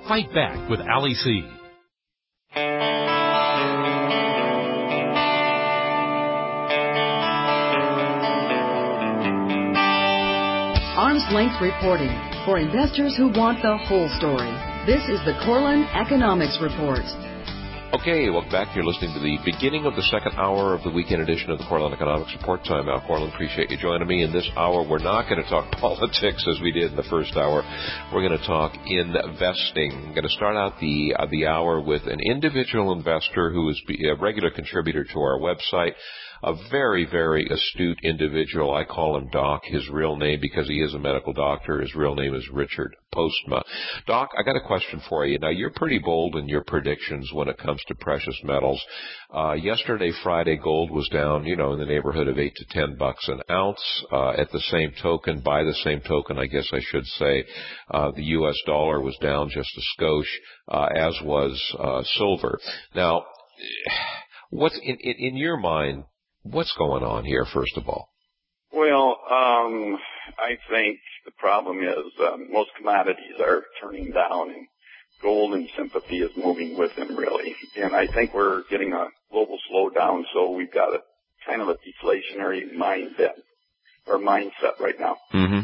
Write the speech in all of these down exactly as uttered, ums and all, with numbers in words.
Fight Back with Ali C. Arm's Length Reporting for investors who want the whole story. This is the Corlin Economics Report. Okay, welcome back. You're listening to the beginning of the second hour of the weekend edition of the Corlin Economics Report. I'm Al Corlin. Appreciate you joining me. In this hour, we're not going to talk politics as we did in the first hour. We're going to talk investing. I'm going to start out the uh, the hour with an individual investor who is a regular contributor to our website. A very, very astute individual. I call him Doc, his real name, because he is a medical doctor. His real name is Richard Postma. Doc, I got a question for you. Now, you're pretty bold in your predictions when it comes to precious metals. Uh, yesterday, Friday, gold was down, you know, in the neighborhood of eight to ten bucks an ounce. Uh, at the same token, by the same token, I guess I should say, uh, the U S dollar was down just a skosh, uh, as was uh, silver. Now, what's in, in, in your mind? What's going on here, first of all? Well, um, I think the problem is um, most commodities are turning down, and gold in sympathy is moving with them, really. And I think we're getting a global slowdown, so we've got a kind of a deflationary mindset or mindset right now. Mm-hmm.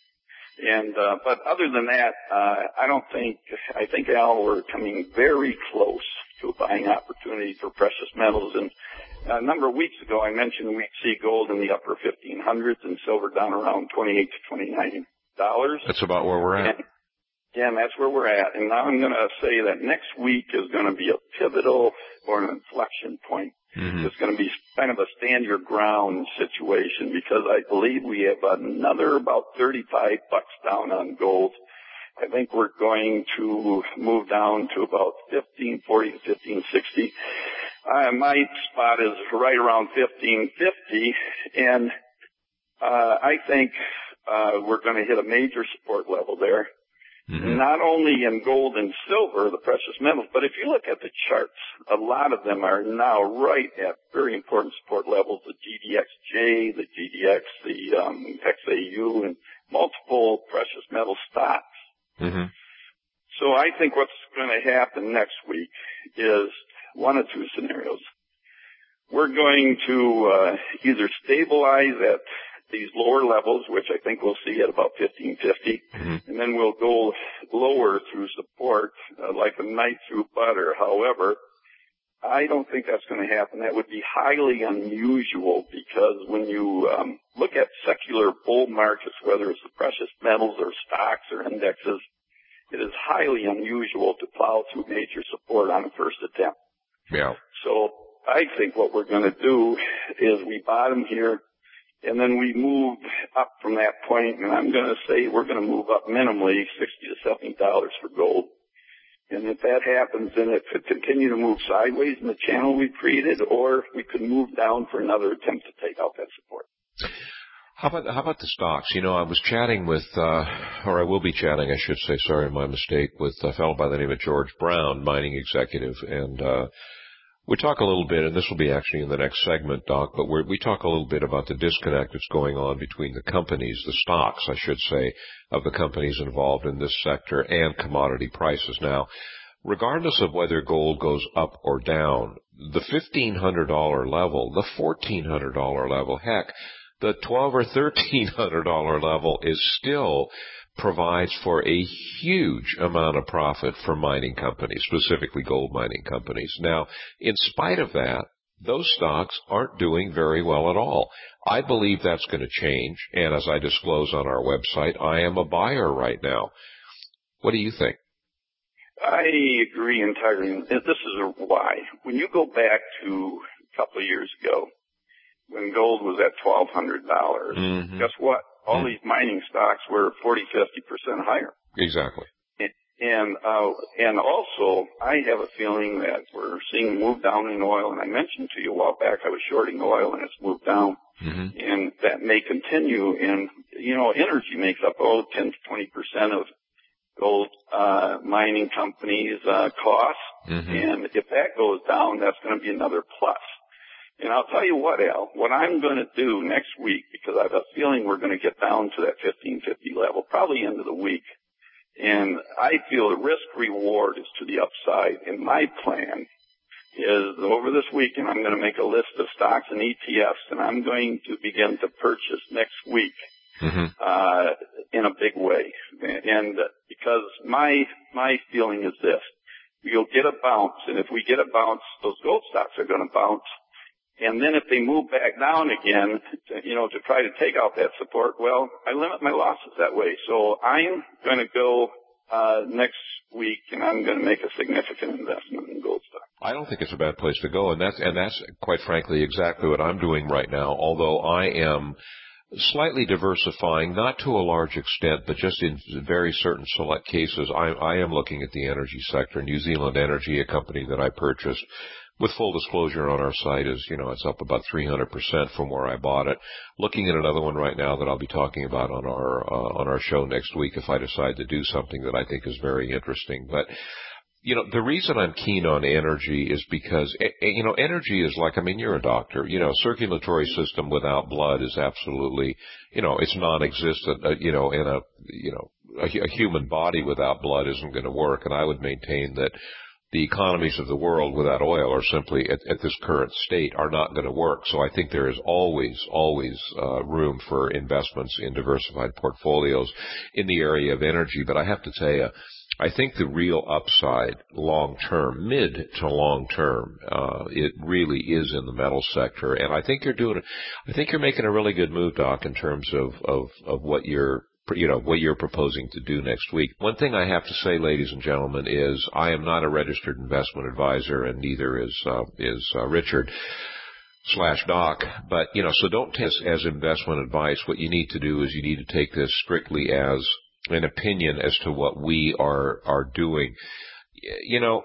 And uh, but other than that, uh, I don't think I think Al, we're coming very close to a buying opportunity for precious metals. And a number of weeks ago, I mentioned we'd see gold in the upper fifteen hundreds and silver down around twenty-eight to twenty-nine dollars. That's about where we're at. And, yeah, and that's where we're at. And now I'm going to say that next week is going to be a pivotal or an inflection point. Mm-hmm. It's going to be kind of a stand your ground situation, because I believe we have another about thirty-five bucks down on gold. I think we're going to move down to about fifteen forty to fifteen sixty. Uh, my spot is right around fifteen fifty, and uh, I think uh, we're going to hit a major support level there. Mm-hmm. Not only in gold and silver, the precious metals, but if you look at the charts, a lot of them are now right at very important support levels, the G D X J, the G D X, the um, X A U, and multiple precious metal stocks. Mm-hmm. So I think what's going to happen next week is one of two scenarios. We're going to uh, either stabilize at these lower levels, which I think we'll see at about fifteen fifty, mm-hmm. and then we'll go lower through support uh, like a knife through butter. However, I don't think that's going to happen. That would be highly unusual, because when you um, look at secular bull markets, whether it's the precious metals or stocks or indexes, it is highly unusual to plow through major support on the first attempt. Yeah. So I think what we're going to do is we bottom here, and then we move up from that point, and I'm going to say we're going to move up minimally sixty to seventy dollars for gold. And if that happens, then it could continue to move sideways in the channel we've created, or we could move down for another attempt to take out that support. How about how about the stocks? You know, I was chatting with, uh, or I will be chatting, I should say, sorry, my mistake, with a fellow by the name of George Brown, mining executive, and uh we talk a little bit, and this will be actually in the next segment, Doc, but we're, we talk a little bit about the disconnect that's going on between the companies, the stocks, I should say, of the companies involved in this sector and commodity prices. Now, regardless of whether gold goes up or down, the fifteen hundred dollars level, the fourteen hundred dollars level, heck, the twelve or thirteen hundred dollars level is still provides for a huge amount of profit for mining companies, specifically gold mining companies. Now, in spite of that, those stocks aren't doing very well at all. I believe that's going to change, and as I disclose on our website, I am a buyer right now. What do you think? I agree entirely. This is why. When you go back to a couple of years ago, when gold was at twelve hundred dollars, mm-hmm. guess what? All these mining stocks were forty, fifty percent higher. Exactly. And, and, uh, and also, I have a feeling that we're seeing a move down in oil. And I mentioned to you a while back, I was shorting oil and it's moved down. Mm-hmm. And that may continue. And, you know, energy makes up, oh, ten to twenty percent of gold, uh, mining companies, uh, costs. Mm-hmm. And if that goes down, that's going to be another plus. And I'll tell you what, Al, what I'm going to do next week, because I have a feeling we're going to get down to that fifteen fifty level, probably end of the week, And I feel the risk reward is to the upside. And my plan is over this weekend, I'm going to make a list of stocks and E T Fs, and I'm going to begin to purchase next week mm-hmm. uh, in a big way. And uh, because my my feeling is this, you'll get a bounce, and if we get a bounce, those gold stocks are going to bounce. And then if they move back down again, you know, to try to take out that support, well, I limit my losses that way. So I'm going to go uh next week, and I'm going to make a significant investment in gold stock. I don't think it's a bad place to go, and that's and that's quite frankly exactly what I'm doing right now. Although I am slightly diversifying, not to a large extent, but just in very certain select cases, I, I am looking at the energy sector. New Zealand Energy, a company that I purchased. With full disclosure on our site is, you know, it's up about three hundred percent from where I bought it. Looking at another one right now that I'll be talking about on our, uh, on our show next week if I decide to do something that I think is very interesting. But, you know, the reason I'm keen on energy is because, you know, energy is like, I mean, you're a doctor, you know, circulatory system without blood is absolutely, you know, it's non-existent, uh, you know, in a, you know, a, a human body without blood isn't going to work. And I would maintain that the economies of the world without oil are simply, at, at this current state, are not going to work. So I think there is always, always uh, room for investments in diversified portfolios in the area of energy. But I have to tell you, I think the real upside long term, mid to long term, uh, it really is in the metal sector. And I think you're doing, I think you're making a really good move, Doc, in terms of, of, of what you're, you know, what you're proposing to do next week. One thing I have to say, ladies and gentlemen, is I am not a registered investment advisor, and neither is, uh, is, uh, Richard slash Doc. But, you know, so don't take this as investment advice. What you need to do is you need to take this strictly as an opinion as to what we are, are doing. You know,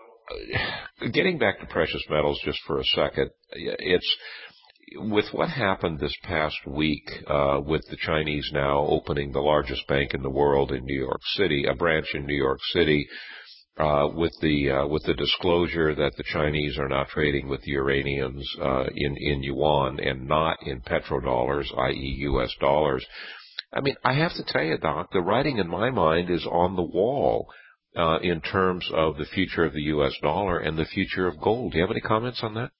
getting back to precious metals just for a second, it's, with what happened this past week, uh, with the Chinese now opening the largest bank in the world in New York City, a branch in New York City, uh, with the, uh, with the disclosure that the Chinese are now trading with the Iranians, uh, in, in yuan and not in petrodollars, that is U S dollars. I mean, I have to tell you, Doc, the writing in my mind is on the wall, uh, in terms of the future of the U S dollar and the future of gold. Do you have any comments on that?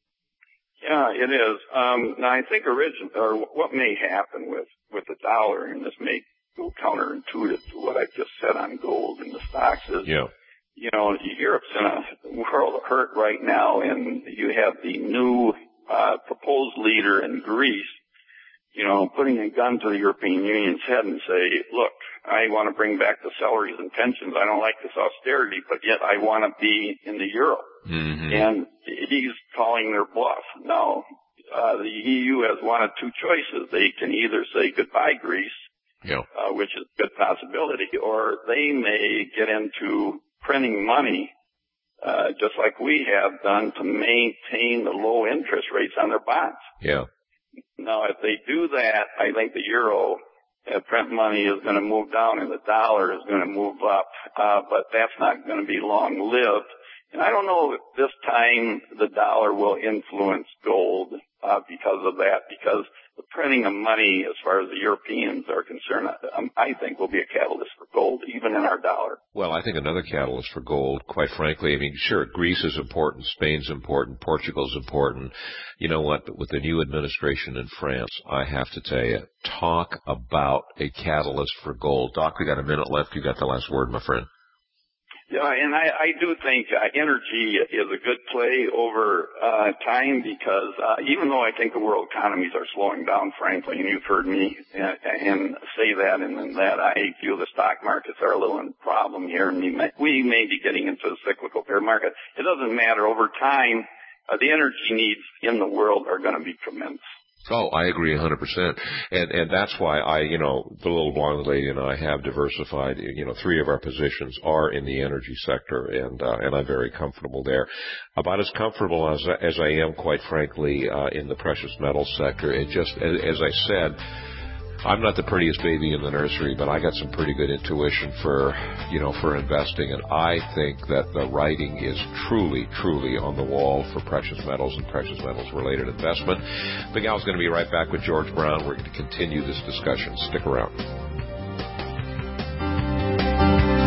Yeah, it is. Um, now, I think origin, or what may happen with, with the dollar, and this may go counterintuitive to what I just said on gold and the stocks, is, yeah. you know, Europe's in a world of hurt right now, and you have the new uh, proposed leader in Greece, you know, putting a gun to the European Union's head and say, look, I want to bring back the salaries and pensions. I don't like this austerity, but yet I want to be in the euro. Mm-hmm. And he's calling their bluff. Now, uh, the E U has one of two choices. They can either say goodbye, Greece, yeah. uh, which is a good possibility, or they may get into printing money, uh, just like we have done to maintain the low interest rates on their bonds. Yeah. Now, if they do that, I think the euro uh, print money is going to move down and the dollar is going to move up, uh, but that's not going to be long-lived. And I don't know if this time the dollar will influence gold uh, because of that, because the printing of money, as far as the Europeans are concerned, um, I think will be a catalyst for gold, even in our dollar. Well, I think another catalyst for gold, quite frankly, I mean, sure, Greece is important, Spain's important, Portugal's important. You know what? But with the new administration in France, I have to tell you, talk about a catalyst for gold. Doc, we got a minute left. You got the last word, my friend. Yeah, and I, I do think uh, energy is a good play over uh, time because uh, even though I think the world economies are slowing down, frankly, and you've heard me and, and say that and, and that, I feel the stock markets are a little in problem here, and we may, we may be getting into a cyclical bear market. It doesn't matter. Over time, uh, the energy needs in the world are going to be tremendous. Oh, I agree one hundred percent. And, and that's why I, you know, the little blonde lady and I have diversified, you know, three of our positions are in the energy sector, and, uh, and I'm very comfortable there. About as comfortable as, as I am, quite frankly, uh, in the precious metals sector. It just, as, as I said, I'm not the prettiest baby in the nursery, but I got some pretty good intuition for, you know, for investing. And I think that the writing is truly, truly on the wall for precious metals and precious metals related investment. Big Al's going to be right back with George Brown. We're going to continue this discussion. Stick around.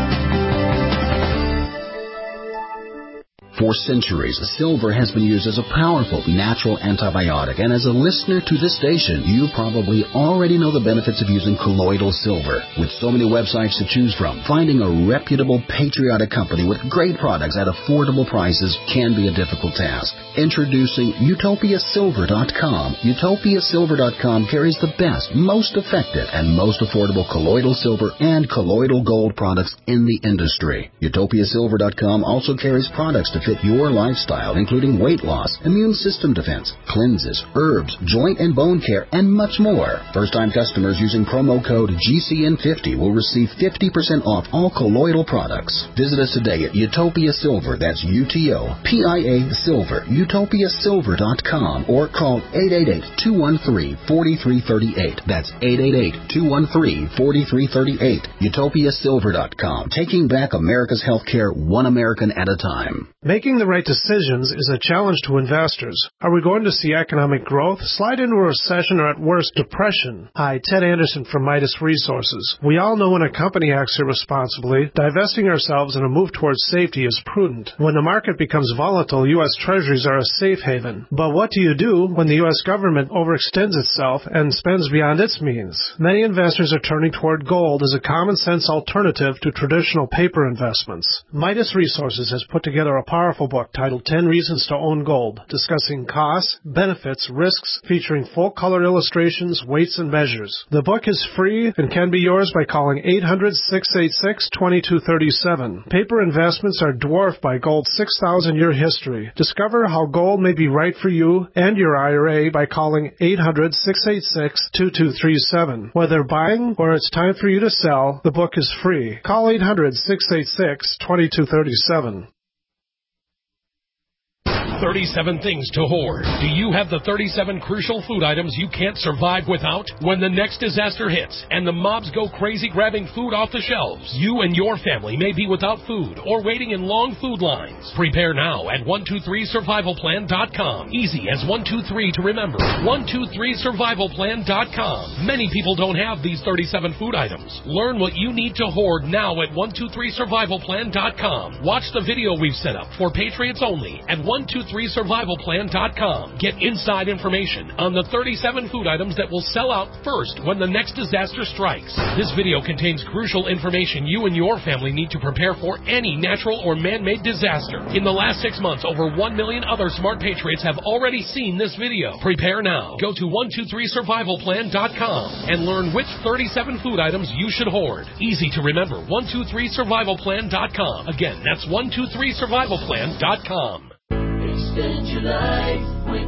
For centuries, silver has been used as a powerful natural antibiotic, and as a listener to this station, you probably already know the benefits of using colloidal silver. With so many websites to choose from, finding a reputable, patriotic company with great products at affordable prices can be a difficult task. Introducing Utopia Silver dot com. Utopia Silver dot com carries the best, most effective, and most affordable colloidal silver and colloidal gold products in the industry. Utopia Silver dot com also carries products to fit your lifestyle, including weight loss, immune system defense, cleanses, herbs, joint and bone care, and much more. First-time customers using promo code G C N fifty will receive fifty percent off all colloidal products. Visit us today at Utopia Silver, that's U T O P I A Silver, Utopia Silver dot com, or call eight eight eight, two one three, four three three eight. That's eight eight eight, two one three, four three three eight. Utopia Silver dot com, taking back America's healthcare one American at a time. Making the right decisions is a challenge to investors. Are we going to see economic growth, slide into a recession, or at worst, depression? Hi, Ted Anderson from Midas Resources. We all know when a company acts irresponsibly, divesting ourselves in a move towards safety is prudent. When the market becomes volatile, U S Treasuries are a safe haven. But what do you do when the U S government overextends itself and spends beyond its means? Many investors are turning toward gold as a common-sense alternative to traditional paper investments. Midas Resources has put together a powerful book titled ten Reasons to Own Gold, discussing costs, benefits, risks, featuring full-color illustrations, weights, and measures. The book is free and can be yours by calling eight hundred, six eight six, two two three seven. Paper investments are dwarfed by gold's six thousand year history. Discover how gold may be right for you and your I R A by calling eight hundred, six eight six, two two three seven. Whether buying or it's time for you to sell, the book is free. Call eight hundred, six eight six, two two three seven. thirty-seven things to hoard. Do you have the thirty-seven crucial food items you can't survive without? When the next disaster hits and the mobs go crazy grabbing food off the shelves, you and your family may be without food or waiting in long food lines. Prepare now at one two three survival plan dot com. Easy as one two three to remember. one two three survival plan dot com. Many people don't have these thirty-seven food items. Learn what you need to hoard now at one two three survival plan dot com. Watch the video we've set up for Patriots only at one two three survival plan dot com. Get inside information on the thirty-seven food items that will sell out first when the next disaster strikes. This video contains crucial information you and your family need to prepare for any natural or man-made disaster. In the last six months, over one million other smart patriots have already seen this video. Prepare now. Go to one two three survival plan dot com and learn which thirty-seven food items you should hoard. Easy to remember. one two three survival plan dot com. Again, that's one two three survival plan dot com. Extend your life with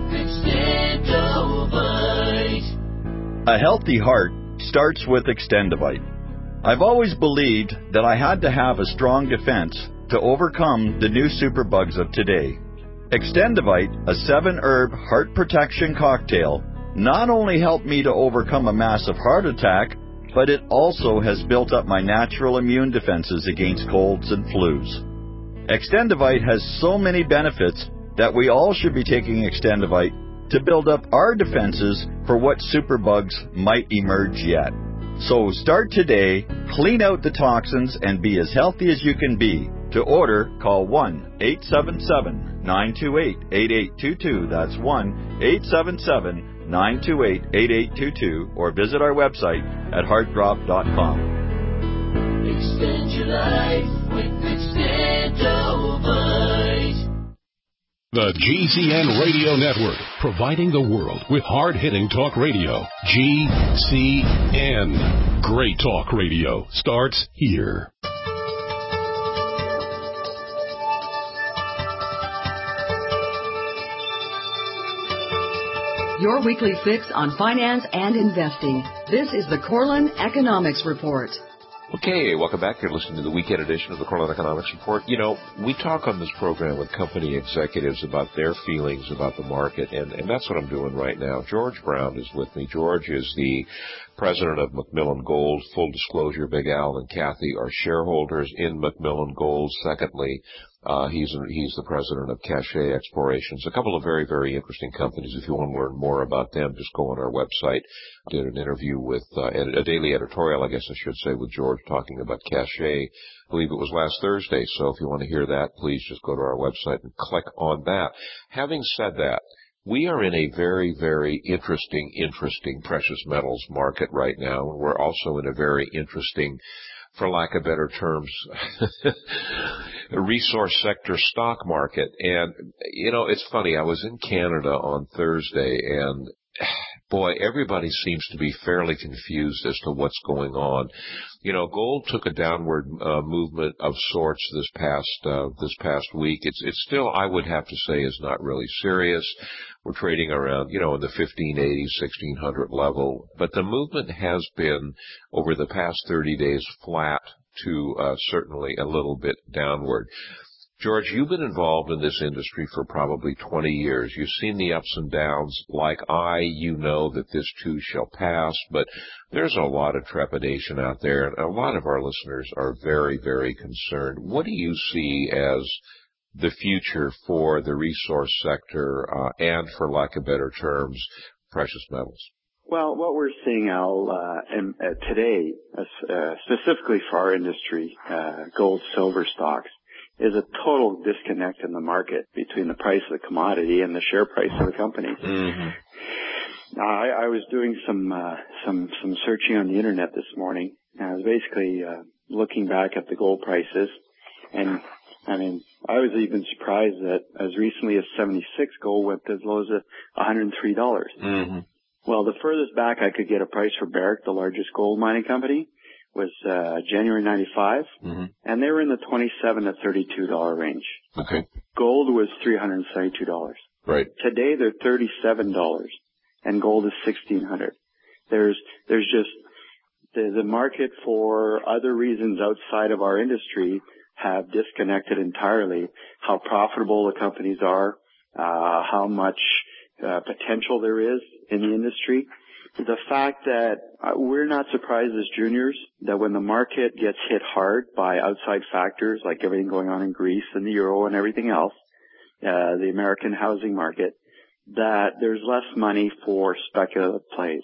Extendovite. A healthy heart starts with Extendovite. I've always believed that I had to have a strong defense to overcome the new superbugs of today. Extendovite, a seven-herb heart protection cocktail, not only helped me to overcome a massive heart attack, but it also has built up my natural immune defenses against colds and flus. Extendovite has so many benefits that we all should be taking Extendovite to build up our defenses for what superbugs might emerge yet. So start today, clean out the toxins, and be as healthy as you can be. To order, call one eight seven seven, nine two eight, eight eight two two. That's one eight seven seven, nine two eight, eight eight two two, or visit our website at heartdrop dot com. Extend your life with Extendovite. The G C N Radio Network, providing the world with hard-hitting talk radio. G C N. Great talk radio starts here. Your weekly fix on finance and investing. This is the Corlin Economics Report. Okay, welcome back. You're listening to the weekend edition of the Corlin Economics Report. You know, we talk on this program with company executives about their feelings about the market, and, and that's what I'm doing right now. George Brown is with me. George is the president of Macmillan Gold. Full disclosure, Big Al and Kathy are shareholders in Macmillan Gold. Secondly, uh, he's he's the president of Cache Explorations. A couple of very, very interesting companies. If you want to learn more about them, just go on our website. I did an interview with, uh, a daily editorial, I guess I should say, with George talking about Cache. I believe it was last Thursday. So if you want to hear that, please just go to our website and click on that. Having said that, we are in a very, very interesting, interesting precious metals market right now. And we're also in a very interesting, for lack of better terms, resource sector stock market. And, you know, it's funny. I was in Canada on Thursday, and boy, everybody seems to be fairly confused as to what's going on. You know, gold took a downward uh, movement of sorts this past uh, this past week. It's it's still, I would have to say, is not really serious. We're trading around, you know, in the fifteen eighty, sixteen hundred level, but the movement has been over the past thirty days flat to uh, certainly a little bit downward. George, you've been involved in this industry for probably twenty years. You've seen the ups and downs. Like I, you know that this too shall pass, but there's a lot of trepidation out there, and a lot of our listeners are very, very concerned. What do you see as the future for the resource sector uh, and, for lack of better terms, precious metals? Well, what we're seeing, Al, uh, in, uh, today, uh, specifically for our industry, uh, gold, silver stocks, is a total disconnect in the market between the price of the commodity and the share price of the company. Mm-hmm. Uh, I, I was doing some uh, some some searching on the internet this morning, and I was basically uh, looking back at the gold prices, and I mean, I was even surprised that as recently as seventy-six, gold went as low as one hundred three dollars. Mm-hmm. Well, the furthest back I could get a price for Barrick, the largest gold mining company, was uh January ninety-five, mm-hmm. and they were in the twenty-seven to thirty-two dollars range. Okay. Gold was three hundred seventy-two dollars. Right. Today they're thirty-seven dollars, and gold is sixteen hundred dollars. There's there's just the the market for other reasons outside of our industry have disconnected entirely how profitable the companies are, uh how much uh, potential there is in the industry. The fact that uh, we're not surprised as juniors that when the market gets hit hard by outside factors like everything going on in Greece and the euro and everything else, uh, the American housing market, that there's less money for speculative plays.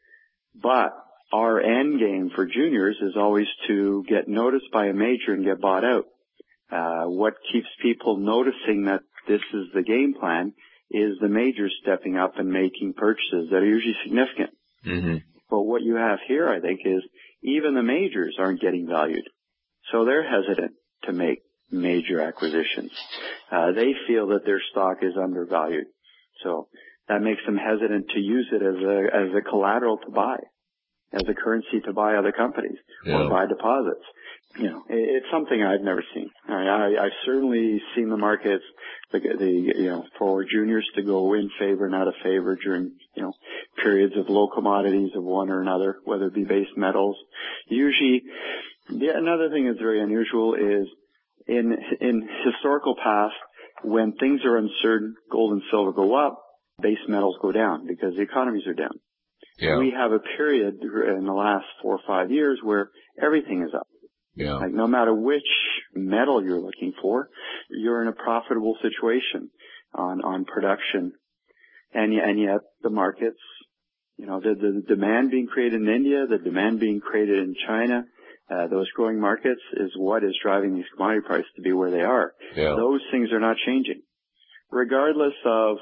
But our end game for juniors is always to get noticed by a major and get bought out. Uh, what keeps people noticing that this is the game plan is the majors stepping up and making purchases that are usually significant. Mm-hmm. But what you have here, I think, is even the majors aren't getting valued. So they're hesitant to make major acquisitions. Uh, they feel that their stock is undervalued. So that makes them hesitant to use it as a, as a collateral to buy, as a currency to buy other companies yeah. or buy deposits. You know, it, it's something I've never seen. I, I, I've certainly seen the markets, the, the, you know, for juniors to go in favor, not a favor during, you know, periods of low commodities of one or another, whether it be base metals. Usually, yeah, another thing that's very unusual is in, in historical past, when things are uncertain, gold and silver go up, base metals go down because the economies are down. Yeah. We have a period in the last four or five years where everything is up. Yeah. Like no matter which metal you're looking for, you're in a profitable situation on, on production. And, and yet the markets, you know, the, the demand being created in India, the demand being created in China, uh, those growing markets is what is driving these commodity prices to be where they are. Yeah. Those things are not changing. Regardless of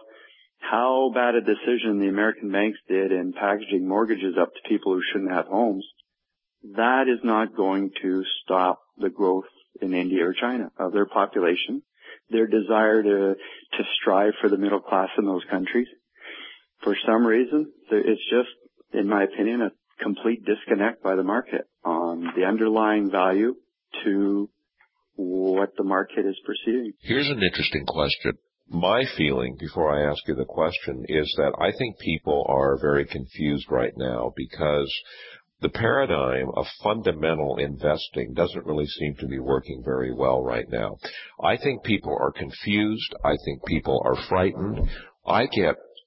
how bad a decision the American banks did in packaging mortgages up to people who shouldn't have homes, that is not going to stop the growth in India or China of their population, their desire to, to strive for the middle class in those countries. For some reason, it's just, in my opinion, a complete disconnect by the market on the underlying value to what the market is perceiving. Here's an interesting question. My feeling, before I ask you the question, is that I think people are very confused right now because the paradigm of fundamental investing doesn't really seem to be working very well right now. I think people are confused. I think people are frightened. I get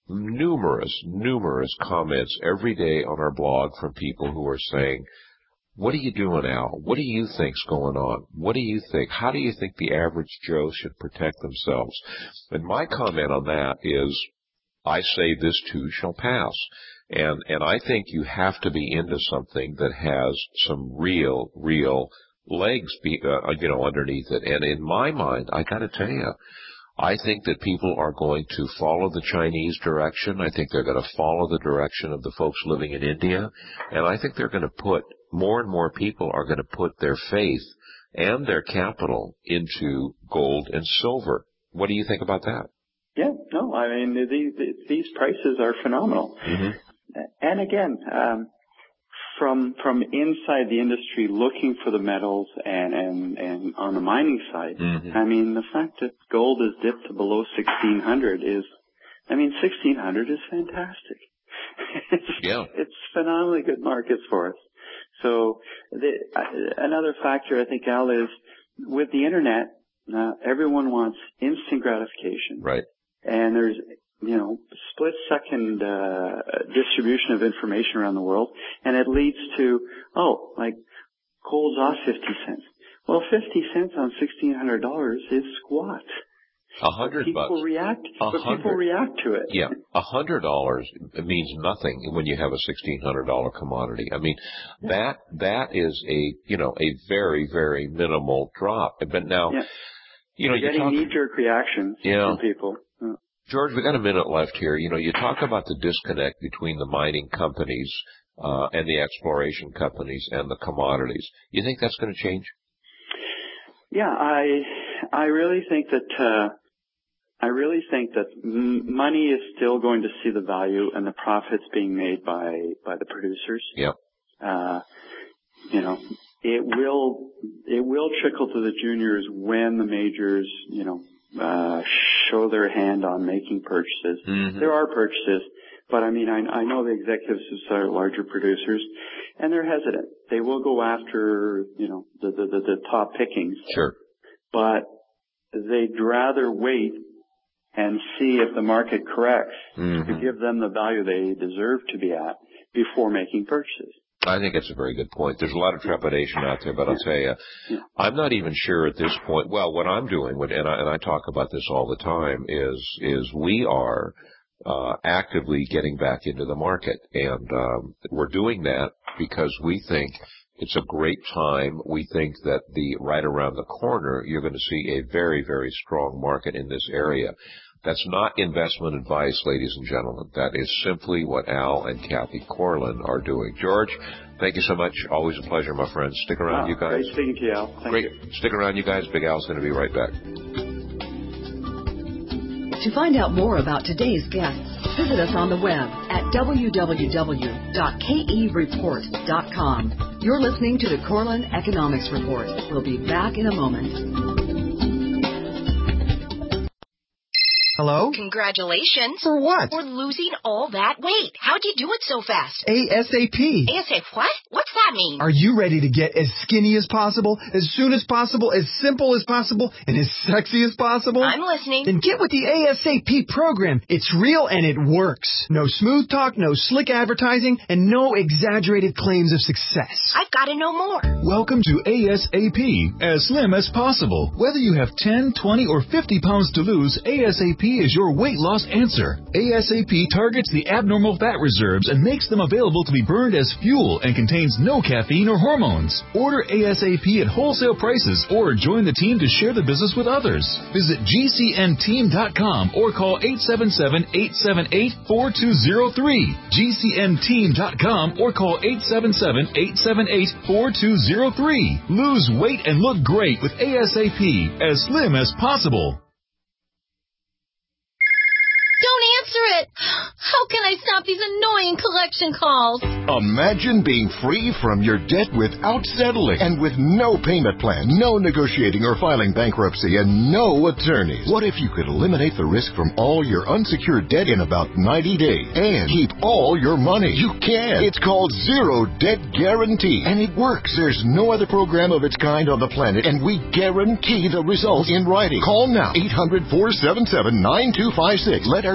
numerous, numerous comments every day on our blog from people who are saying, what are you doing, Al? What do you think's going on? What do you think? How do you think the average Joe should protect themselves? And my comment on that is, I say this too shall pass. And, and I think you have to be into something that has some real, real legs, be, uh, you know, underneath it. And in my mind, I got to tell you, I think that people are going to follow the Chinese direction. I think they're going to follow the direction of the folks living in India. And I think they're going to put, more and more people are going to put their faith and their capital into gold and silver. What do you think about that? Yeah, no, I mean, these, these prices are phenomenal. Mm-hmm. And again, um, from from inside the industry looking for the metals and, and, and on the mining side, mm-hmm. I mean, the fact that gold is dipped to below sixteen hundred is, I mean, sixteen hundred is fantastic. it's, yeah. It's phenomenally good markets for us. So the, uh, another factor, I think, Al, is with the Internet, uh, everyone wants instant gratification. Right. And there's, you know, split-second uh, distribution of information around the world, and it leads to, oh, like, gold's off fifty cents. Well, fifty cents on sixteen hundred dollars is squat. A hundred bucks. People react, a but people react to it. Yeah, a hundred dollars means nothing when you have a sixteen hundred dollar commodity. I mean, yeah. that that is a you know a very very minimal drop. But now, yeah. you know, you're you getting talk, knee-jerk reactions yeah. from people. Yeah. George, we got a minute left here. You know, you talk about the disconnect between the mining companies uh, and the exploration companies and the commodities. You think that's going to change? Yeah, I I really think that uh, I really think that m- money is still going to see the value and the profits being made by by the producers. Yeah. Uh, you know, it will it will trickle to the juniors when the majors, you know, uh, show their hand on making purchases. Mm-hmm. There are purchases, but I mean, I, I know the executives who are larger producers, and they're hesitant. They will go after, you know, the the, the, the top pickings. Sure. But they'd rather wait and see if the market corrects mm-hmm. to give them the value they deserve to be at before making purchases. I think it's a very good point. There's a lot of trepidation out there, but I'll tell you, yeah. I'm not even sure at this point. Well, what I'm doing, and I, and I talk about this all the time, is is we are uh, actively getting back into the market, and um, we're doing that because we think it's a great time. We think that the right around the corner, you're going to see a very, very strong market in this area. That's not investment advice, ladies and gentlemen. That is simply what Al and Kathy Corlin are doing. George, thank you so much. Always a pleasure, my friend. Stick around, wow, you guys. Great speaking to you, Al. Thank great. You. Stick around, you guys. Big Al's going to be right back. To find out more about today's guests, visit us on the web at w w w dot k e report dot com. You're listening to the Corlin Economics Report. We'll be back in a moment. Hello? Congratulations. For what? For losing all that weight. How'd you do it so fast? ASAP. ASAP what? What's that mean? Are you ready to get as skinny as possible, as soon as possible, as simple as possible, and as sexy as possible? I'm listening. Then get with the ASAP program. It's real and it works. No smooth talk, no slick advertising, and no exaggerated claims of success. I've got to know more. Welcome to ASAP, as slim as possible. Whether you have ten, twenty, or fifty pounds to lose, ASAP is your weight loss answer. ASAP targets the abnormal fat reserves and makes them available to be burned as fuel and contains no caffeine or hormones. Order ASAP at wholesale prices or join the team to share the business with others. Visit G C N team dot com or call eight seven seven, eight seven eight, four two zero three. G C N team dot com or call eight seven seven, eight seven eight, four two zero three. Lose weight and look great with ASAP, as slim as possible. Don't answer it! How can I stop these annoying collection calls? Imagine being free from your debt without settling and with no payment plan, no negotiating or filing bankruptcy, and no attorneys. What if you could eliminate the risk from all your unsecured debt in about ninety days and keep all your money? You can. It's called Zero Debt Guarantee, and it works. There's no other program of its kind on the planet, and we guarantee the results in writing. Call now, eight hundred, four seven seven, nine two five six. Let our team of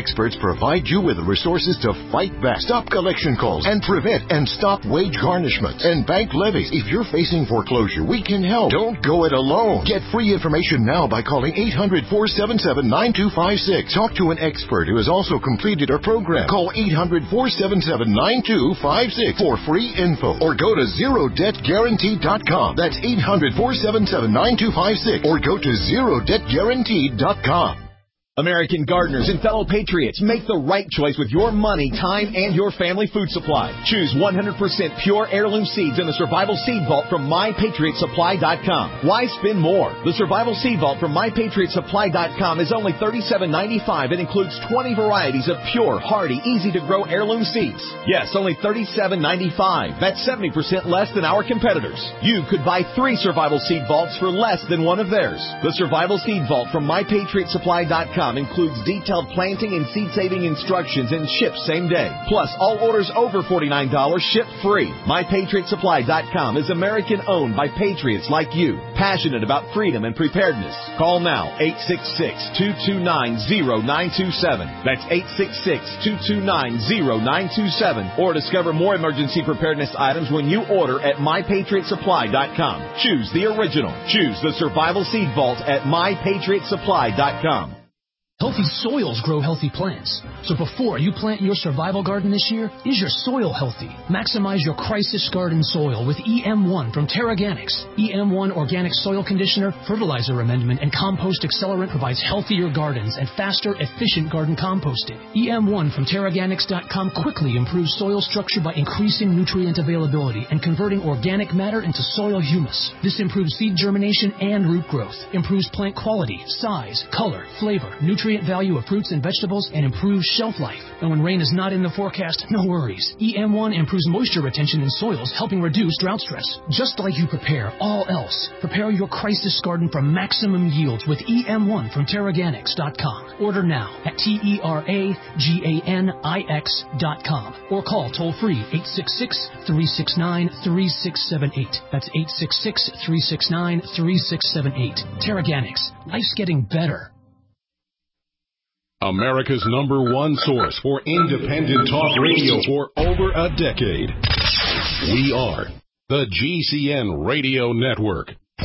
experts provide you with the resources to fight back, stop collection calls, and prevent and stop wage garnishments and bank levies. If you're facing foreclosure, we can help. Don't go it alone. Get free information now by calling eight hundred, four seven seven, nine two five six. Talk to an expert who has also completed our program. Call eight hundred, four seven seven, nine two five six for free info or go to zero debt guarantee dot com. That's eight hundred, four seven seven, nine two five six or go to zero debt guarantee dot com. American gardeners and fellow patriots, make the right choice with your money, time, and your family food supply. Choose one hundred percent pure heirloom seeds in the Survival Seed Vault from my patriot supply dot com. Why spend more? The Survival Seed Vault from my patriot supply dot com is only thirty-seven ninety-five and includes twenty varieties of pure, hardy, easy-to-grow heirloom seeds. Yes, only thirty-seven ninety-five. That's seventy percent less than our competitors. You could buy three Survival Seed Vaults for less than one of theirs. The Survival Seed Vault from my patriot supply dot com includes detailed planting and seed-saving instructions and ships same day. Plus, all orders over forty-nine dollars ship free. my patriot supply dot com is American-owned by patriots like you, passionate about freedom and preparedness. Call now, eight six six, two two nine, zero nine two seven. That's eight six six, two two nine, zero nine two seven. Or discover more emergency preparedness items when you order at my patriot supply dot com. Choose the original. Choose the Survival Seed Vault at my patriot supply dot com. Healthy soils grow healthy plants. So before you plant your survival garden this year, is your soil healthy? Maximize your crisis garden soil with E M one from TerraGanix. E M one Organic Soil Conditioner, Fertilizer Amendment, and Compost Accelerant provides healthier gardens and faster, efficient garden composting. E M one from Terraganix dot com quickly improves soil structure by increasing nutrient availability and converting organic matter into soil humus. This improves seed germination and root growth, improves plant quality, size, color, flavor, nutrient value of fruits and vegetables, and improves shelf life. And when rain is not in the forecast, no worries. E M one improves moisture retention in soils, helping reduce drought stress. Just like you prepare all else, prepare your crisis garden for maximum yields with E M one from Terraganix dot com. Order now at T E R A G A N I X dot com or call toll-free eight six six, three six nine, three six seven eight. That's eight six six, three six nine, three six seven eight. Terraganix. Life's getting better. America's number one source for independent talk radio for over a decade. We are the G C N Radio Network.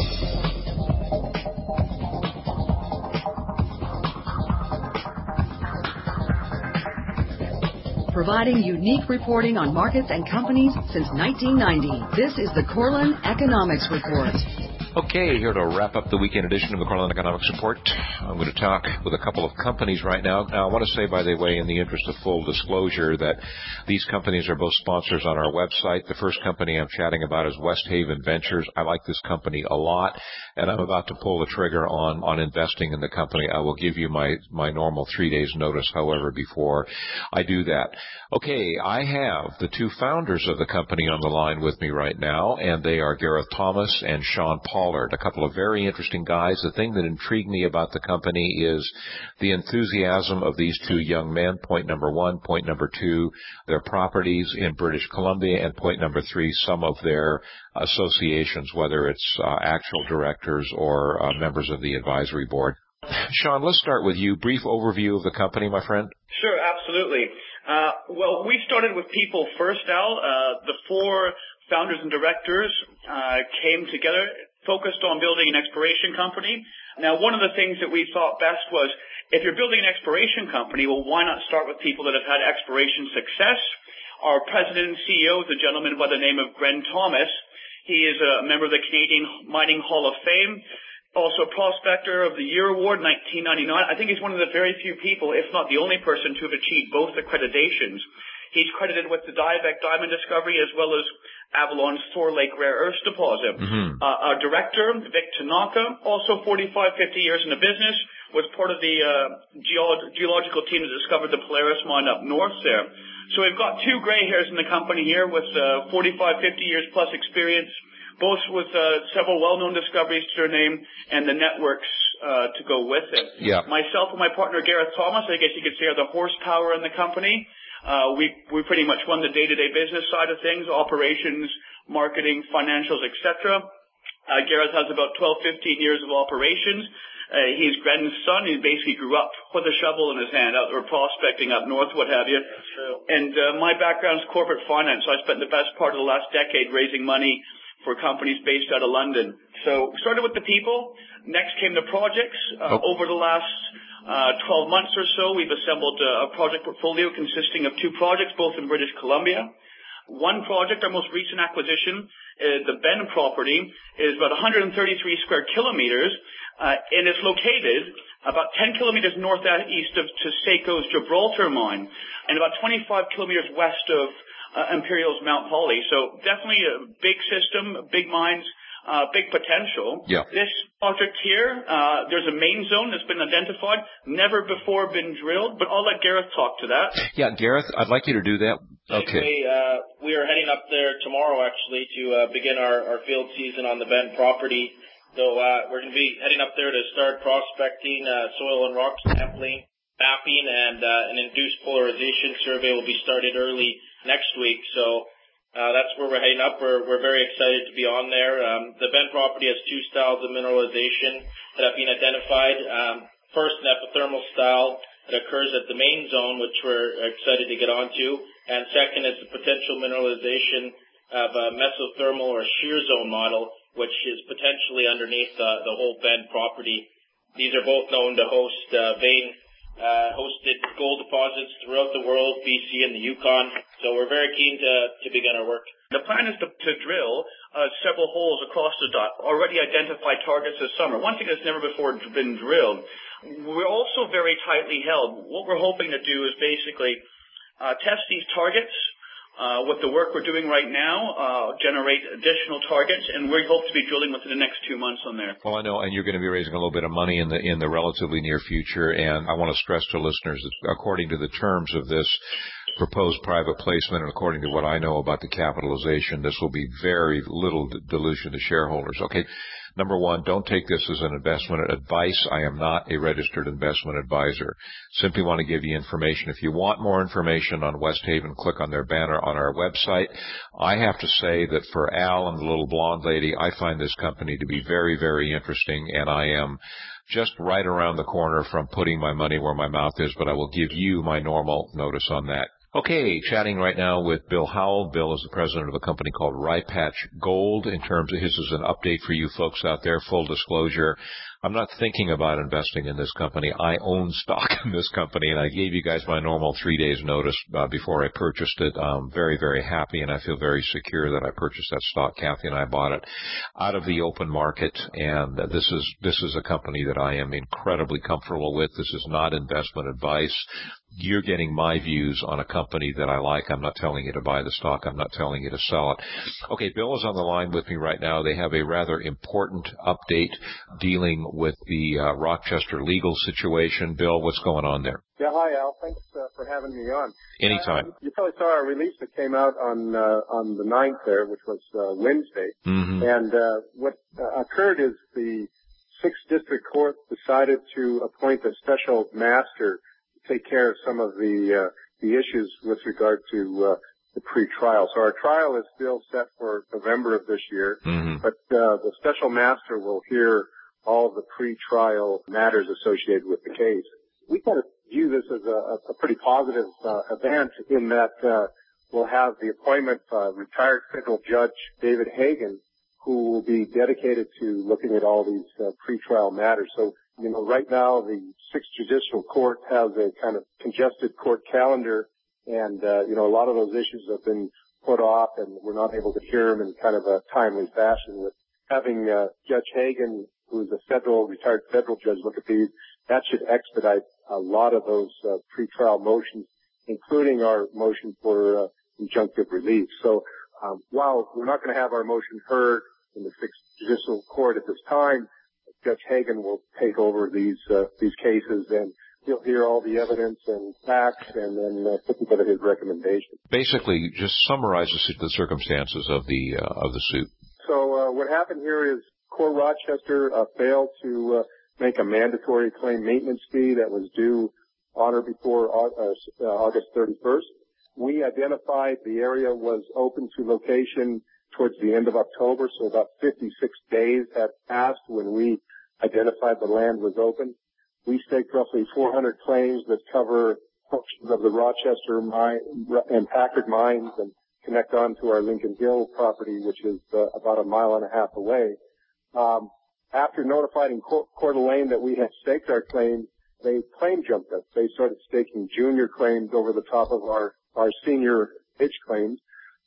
Providing unique reporting on markets and companies since nineteen ninety. This is the Corlin Economics Report. Okay, here to wrap up the weekend edition of the Corlin Economics Report. I'm going to talk with a couple of companies right now. Now, I want to say, by the way, in the interest of full disclosure, that these companies are both sponsors on our website. The first company I'm chatting about is West Haven Ventures. I like this company a lot, and I'm about to pull the trigger on, on investing in the company. I will give you my, my normal three days notice, however, before I do that. Okay, I have the two founders of the company on the line with me right now, and they are Gareth Thomas and Sean Paul. A couple of very interesting guys. The thing that intrigued me about the company is the enthusiasm of these two young men, point number one. Point number two, their properties in British Columbia. And point number three, some of their associations, whether it's uh, actual directors or uh, members of the advisory board. Sean, let's start with you. Brief overview of the company, my friend. Sure, absolutely. Uh, well, we started with people first, Al. Uh, the four founders and directors uh, came together, focused on building an exploration company. Now, one of the things that we thought best was, if you're building an exploration company, well, why not start with people that have had exploration success? Our president and C E O is a gentleman by the name of Gren Thomas. He is a member of the Canadian Mining Hall of Fame, also Prospector of the Year Award, nineteen ninety-nine. I think he's one of the very few people, if not the only person, to have achieved both accreditations. He's credited with the Diavik diamond discovery as well as Avalon's Thor Lake rare earths deposit. Mm-hmm. Uh, our director, Vic Tanaka, also forty-five, fifty years in the business, was part of the uh, geolo- geological team that discovered the Polaris mine up north there. So we've got two gray hairs in the company here with uh, forty-five, fifty years plus experience, both with uh, several well-known discoveries to their name and the networks uh, to go with it. Yeah. Myself and my partner Gareth Thomas, I guess you could say, are the horsepower in the company. Uh, we, we pretty much run the day-to-day business side of things, operations, marketing, financials, et cetera. Uh, Gareth has about twelve, fifteen years of operations. uh, his grandson, who basically grew up with a shovel in his hand out there prospecting up north, what have you. That's true. And uh, my background is corporate finance, so I spent the best part of the last decade raising money for companies based out of London. So we started with the people. Next came the projects. Uh, oh. Over the last uh, twelve months or so, we've assembled a project portfolio consisting of two projects, both in British Columbia. One project, our most recent acquisition, uh, the Ben property, is about one hundred thirty-three square kilometers, uh, and it's located about ten kilometers northeast of Taseko's Gibraltar mine, and about twenty-five kilometers west of uh, Imperial's Mount Holly. So definitely a big system, big mines, uh, big potential. Yeah. This project here, uh, there's a main zone that's been identified, never before been drilled, but I'll let Gareth talk to that. Yeah, Gareth, I'd like you to do that. Okay. We, uh, we are heading up there tomorrow, actually, to uh, begin our, our field season on the Ben property. So uh, we're going to be heading up there to start prospecting, uh, soil and rock sampling, mapping, and uh, an induced polarization survey will be started early next week. So uh, that's where we're heading up. We're, we're very excited to be on there. Um, the Ben property has two styles of mineralization that have been identified. Um, first, an epithermal style that occurs at the main zone, which we're excited to get onto. And second is the potential mineralization of a mesothermal or shear zone model, which is potentially underneath the, the whole Ben property. These are both known to host uh, vein uh, hosted gold deposits throughout the world, B C and the Yukon. So we're very keen to, to begin our work. The plan is to, to drill uh, several holes across the dot, already identified targets this summer. One thing that's never before been drilled. We're also very tightly held. What we're hoping to do is basically Uh, test these targets uh, with the work we're doing right now, uh, generate additional targets, and we hope to be drilling within the next two months on there. Well, I know, and you're going to be raising a little bit of money in the in the relatively near future, and I want to stress to listeners that according to the terms of this proposed private placement, and according to what I know about the capitalization, this will be very little dilution to shareholders. Okay. Number one, don't take this as an investment advice. I am not a registered investment advisor. Simply want to give you information. If you want more information on Westhaven, click on their banner on our website. I have to say that for Al and the little blonde lady, I find this company to be very, very interesting, and I am just right around the corner from putting my money where my mouth is, but I will give you my normal notice on that. Okay, chatting right now with Bill Howell. Bill is the president of a company called Rye Patch Gold. In terms of, his is an update for you folks out there, full disclosure. I'm not thinking about investing in this company. I own stock in this company, and I gave you guys my normal three days notice uh, before I purchased it. I'm very, very happy, and I feel very secure that I purchased that stock. Kathy and I bought it out of the open market, and uh, this is this is a company that I am incredibly comfortable with. This is not investment advice. You're getting my views on a company that I like. I'm not telling you to buy the stock. I'm not telling you to sell it. Okay, Bill is on the line with me right now. They have a rather important update dealing with the uh, Rochester legal situation. Bill, what's going on there? Yeah, hi, Al. Thanks uh, for having me on. Anytime. Uh, you probably saw our release that came out on uh, on the ninth there, which was uh, Wednesday. Mm-hmm. And uh, what uh, occurred is the sixth District Court decided to appoint a special master take care of some of the uh, the issues with regard to uh, the pre-trial. So our trial is still set for November of this year, mm-hmm. but uh, the special master will hear all of the pre-trial matters associated with the case. We kind of view this as a, a pretty positive uh, event in that uh, we'll have the appointment of uh, retired federal judge David Hagan, who will be dedicated to looking at all these uh, pre-trial matters. So, you know, right now the Sixth Judicial Court has a kind of congested court calendar, and, uh, you know, a lot of those issues have been put off, and we're not able to hear them in kind of a timely fashion. With having uh, Judge Hagan, who's a federal, retired federal judge, look at these, that should expedite a lot of those uh, pre-trial motions, including our motion for uh, injunctive relief. So um, while we're not going to have our motion heard in the Sixth Judicial Court at this time, Judge Hagan will take over these uh, these cases, and he'll hear all the evidence and facts, and then uh, put together his recommendations. Basically, just summarize the circumstances of the uh, of the suit. So uh, what happened here is Core Rochester uh, failed to uh, make a mandatory claim maintenance fee that was due on or before uh, August thirty-first. We identified the area was open to location towards the end of October, so about fifty-six days had passed when we identified the land was open. We staked roughly four hundred claims that cover portions of the Rochester mine and Packard mines and connect on to our Lincoln Hill property, which is uh, about a mile and a half away. Um, after notifying Coeur, Coeur d'Alene that we had staked our claims, they claim jumped us. They started staking junior claims over the top of our, our senior H claims.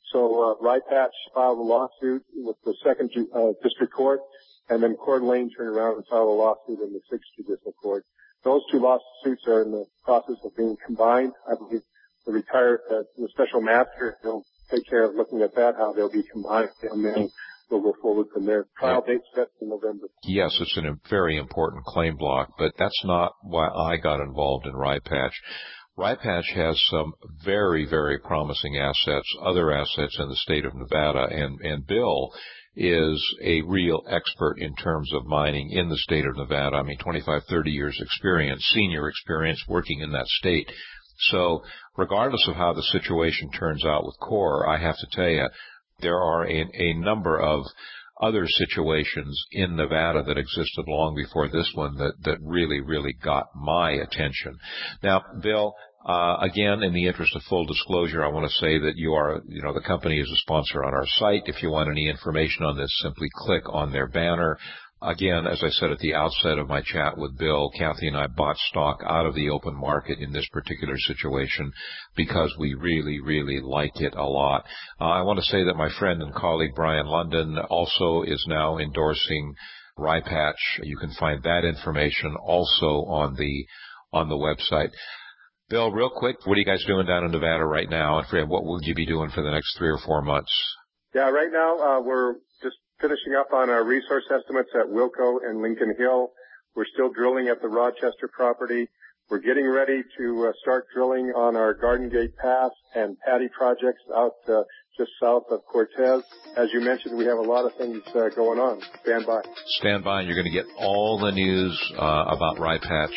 So uh, Ripatch filed a lawsuit with the second uh, district court, and then Coeur d'Alene turned around and filed a lawsuit in the sixth judicial court. Those two lawsuits are in the process of being combined. I believe the retired, uh, the special master, will take care of looking at that, how they'll be combined, and then we'll go forward from there. Trial date set in November. Yes, it's a very important claim block, but that's not why I got involved in Ripatch. Ripatch has some very, very promising assets, other assets in the state of Nevada, and, and Bill is a real expert in terms of mining in the state of Nevada. I mean, twenty-five, thirty years experience, senior experience working in that state. So regardless of how the situation turns out with Coeur, I have to tell you, there are a, a number of other situations in Nevada that existed long before this one that, that really, really got my attention. Now, Bill, uh, again, in the interest of full disclosure, I want to say that you are, you know, the company is a sponsor on our site. If you want any information on this, simply click on their banner. Again, as I said at the outset of my chat with Bill, Kathy and I bought stock out of the open market in this particular situation because we really, really like it a lot. Uh, I want to say that my friend and colleague Brian London also is now endorsing Ripatch. You can find that information also on the on the website. Bill, real quick, what are you guys doing down in Nevada right now? And Fred, what will you be doing for the next three or four months? Yeah, right now uh, we're just finishing up on our resource estimates at Wilco and Lincoln Hill. We're still drilling at the Rochester property. We're getting ready to uh, start drilling on our Garden Gate Pass and Patty projects out uh, just south of Cortez. As you mentioned, we have a lot of things uh, going on. Stand by. Stand by, and you're going to get all the news uh, about Ripatch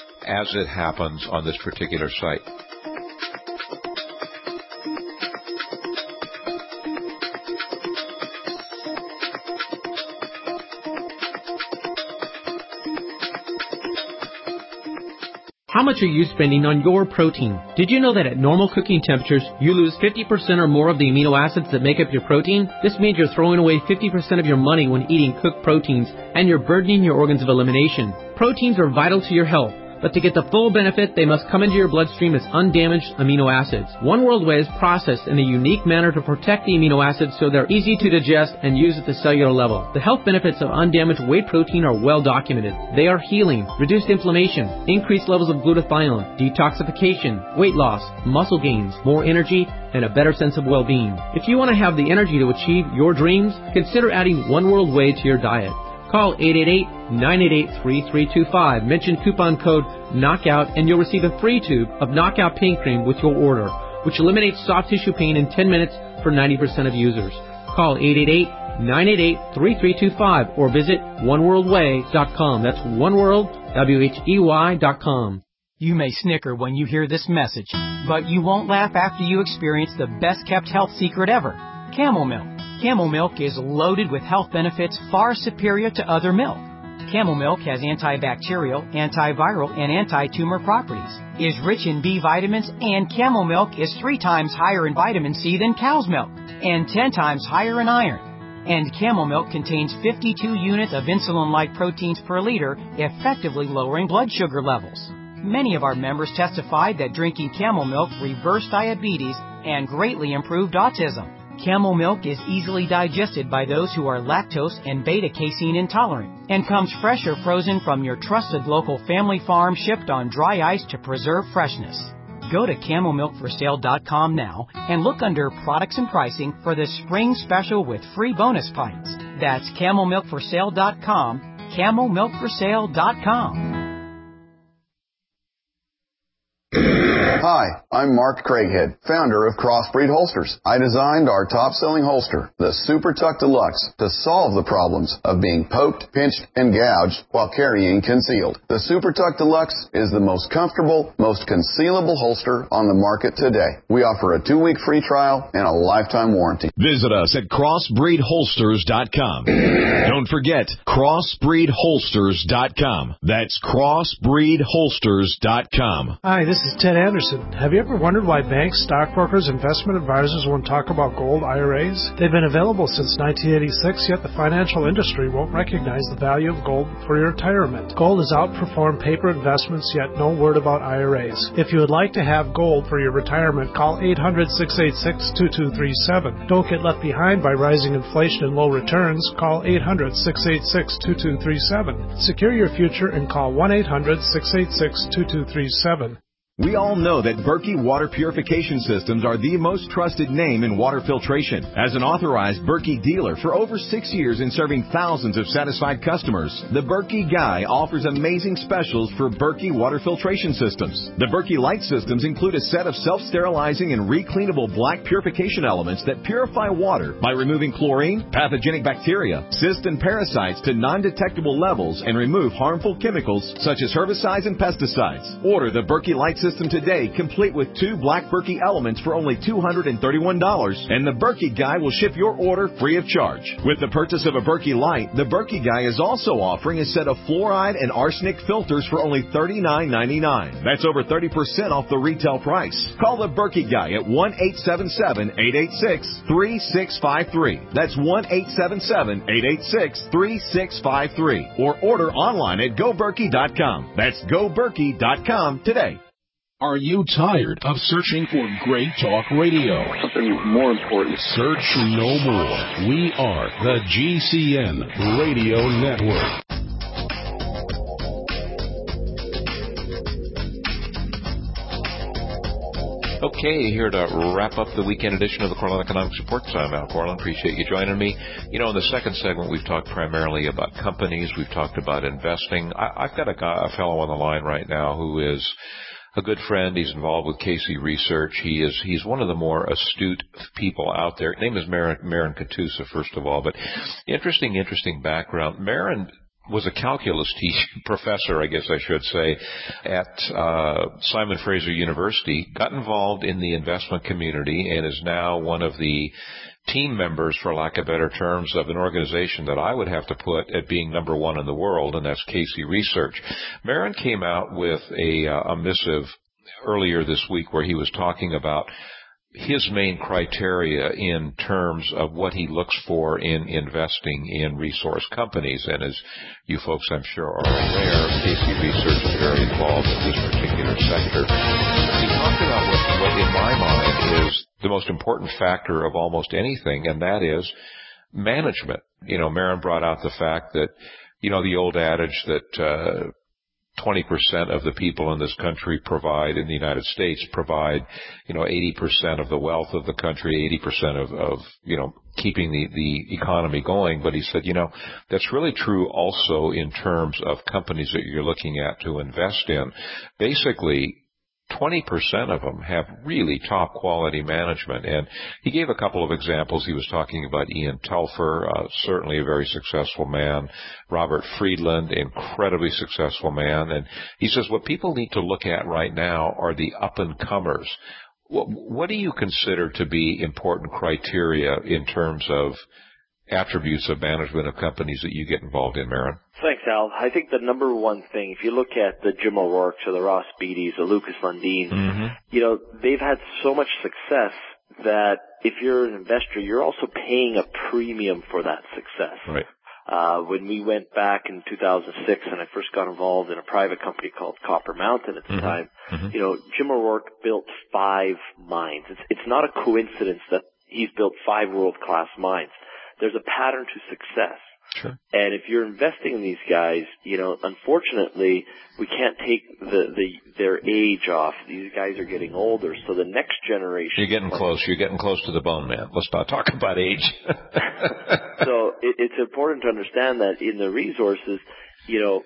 as it happens on this particular site. How much are you spending on your protein? Did you know that at normal cooking temperatures, you lose fifty percent or more of the amino acids that make up your protein? This means you're throwing away fifty percent of your money when eating cooked proteins, and you're burdening your organs of elimination. Proteins are vital to your health, but to get the full benefit, they must come into your bloodstream as undamaged amino acids. One World Whey is processed in a unique manner to protect the amino acids so they're easy to digest and use at the cellular level. The health benefits of undamaged whey protein are well documented. They are healing, reduced inflammation, increased levels of glutathione, detoxification, weight loss, muscle gains, more energy, and a better sense of well-being. If you want to have the energy to achieve your dreams, consider adding One World Whey to your diet. Call eight eight eight, nine eight eight, three three two five. Mention coupon code KNOCKOUT and you'll receive a free tube of Knockout Pain Cream with your order, which eliminates soft tissue pain in ten minutes for ninety percent of users. Call eight eight eight, nine eight eight, three three two five or visit one world way dot com. That's oneworld, W H E Y dot com. You may snicker when you hear this message, but you won't laugh after you experience the best-kept health secret ever, Camel Milk. Camel Milk is loaded with health benefits far superior to other milk. Camel Milk has antibacterial, antiviral, and anti-tumor properties, is rich in B vitamins, and Camel Milk is three times higher in vitamin C than cow's milk, and ten times higher in iron. And Camel Milk contains fifty-two units of insulin-like proteins per liter, effectively lowering blood sugar levels. Many of our members testified that drinking Camel Milk reversed diabetes and greatly improved autism. Camel Milk is easily digested by those who are lactose and beta-casein intolerant and comes fresh or frozen from your trusted local family farm, shipped on dry ice to preserve freshness. Go to camel milk for sale dot com now and look under products and pricing for the spring special with free bonus pints. That's camel milk for sale dot com, camel milk for sale dot com. Hi, I'm Mark Craighead, founder of Crossbreed Holsters. I designed our top-selling holster, the Super Tuck Deluxe, to solve the problems of being poked, pinched, and gouged while carrying concealed. The Super Tuck Deluxe is the most comfortable, most concealable holster on the market today. We offer a two-week free trial and a lifetime warranty. Visit us at crossbreed holsters dot com. Don't forget, crossbreed holsters dot com. That's crossbreed holsters dot com. Hi, this is Ted Anderson. Have you ever wondered why banks, stockbrokers, investment advisors won't talk about gold I R As? They've been available since nineteen eighty-six, yet the financial industry won't recognize the value of gold for your retirement. Gold has outperformed paper investments, yet no word about I R As. If you would like to have gold for your retirement, call eight hundred, six eight six, two two three seven. Don't get left behind by rising inflation and low returns. Call eight hundred, six eight six, two two three seven. Secure your future and call one eight hundred, six eight six, two two three seven. We all know that Berkey Water Purification Systems are the most trusted name in water filtration. As an authorized Berkey dealer for over six years and serving thousands of satisfied customers, the Berkey Guy offers amazing specials for Berkey Water Filtration Systems. The Berkey Light Systems include a set of self-sterilizing and recleanable black purification elements that purify water by removing chlorine, pathogenic bacteria, cysts, and parasites to non-detectable levels and remove harmful chemicals such as herbicides and pesticides. Order the Berkey Light Systems today, complete with two black Berkey elements for only two hundred thirty-one dollars, and the Berkey Guy will ship your order free of charge. With the purchase of a Berkey Light, the Berkey Guy is also offering a set of fluoride and arsenic filters for only thirty-nine ninety-nine. That's over thirty percent off the retail price. Call the Berkey Guy at one eight seven seven, eight eight six, three six five three. That's one eight seven seven, eight eight six, three six five three. Or order online at go berkey dot com. That's go berkey dot com today. Are you tired of searching for great talk radio? Something more important. Search no more. We are the G C N Radio Network. Okay, here to wrap up the weekend edition of the Corlin Economics Report. I'm Al Corlin. Appreciate you joining me. You know, in the second segment, we've talked primarily about companies. We've talked about investing. I, I've got a, guy, a fellow on the line right now who is a good friend. He's involved with K C Research. He is, he's one of the more astute people out there. His name is Marin, Marin Katusa, first of all, but interesting, interesting background. Marin was a calculus teacher, professor, I guess I should say, at uh, Simon Fraser University, got involved in the investment community, and is now one of the team members, for lack of better terms, of an organization that I would have to put at being number one in the world, and that's K C Research. Marin came out with a, uh, a missive earlier this week where he was talking about his main criteria in terms of what he looks for in investing in resource companies. And as you folks, I'm sure, are aware, K C Research is very involved in this particular sector. He talked about what, what in my mind is the most important factor of almost anything, and that is management. You know, Marin brought out the fact that, you know, the old adage that uh twenty percent of the people in this country provide, in the United States, provide, you know, eighty percent of the wealth of the country, eighty percent of, of, you know, keeping the, the economy going. But he said, you know, that's really true also in terms of companies that you're looking at to invest in. Basically, twenty percent of them have really top quality management. And he gave a couple of examples. He was talking about Ian Telfer, uh, certainly a very successful man. Robert Friedland, incredibly successful man. And he says what people need to look at right now are the up-and-comers. What, what do you consider to be important criteria in terms of attributes of management of companies that you get involved in, Marin? Thanks, Al. I think the number one thing, if you look at the Jim O'Rourke's or the Ross Beatties, the Lucas Lundins, mm-hmm. you know, they've had so much success that if you're an investor, you're also paying a premium for that success. Right. Uh, when we went back in two thousand six and I first got involved in a private company called Copper Mountain at the mm-hmm. time, mm-hmm. you know, Jim O'Rourke built five mines. It's, it's not a coincidence that he's built five world-class mines. There's a pattern to success. Sure. And if you're investing in these guys, you know, unfortunately, we can't take the, the their age off. These guys are getting older, so the next generation. You're getting close. You're getting close to the bone, man. Let's not talk about age. So it, it's important to understand that in the resources, you know,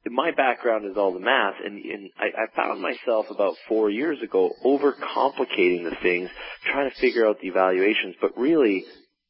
my background is all the math, and, and I, I found myself about four years ago overcomplicating the things, trying to figure out the evaluations, but really,